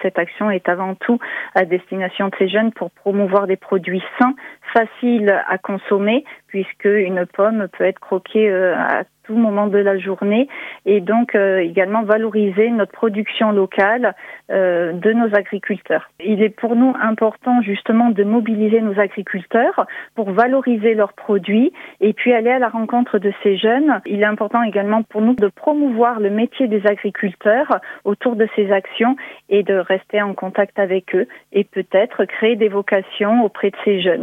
cette action est avant tout à destination de ces jeunes pour promouvoir des produits sains, faciles à consommer, puisque une pomme peut être croquée à tout moment de la journée, et donc également valoriser notre production locale de nos agriculteurs. Il est pour nous important justement de mobiliser nos agriculteurs pour valoriser leurs produits et puis aller à la rencontre de ces jeunes. Il est important également pour nous de promouvoir le métier des agriculteurs autour de ces actions et de rester en contact avec eux et peut-être créer des vocations auprès de ces jeunes.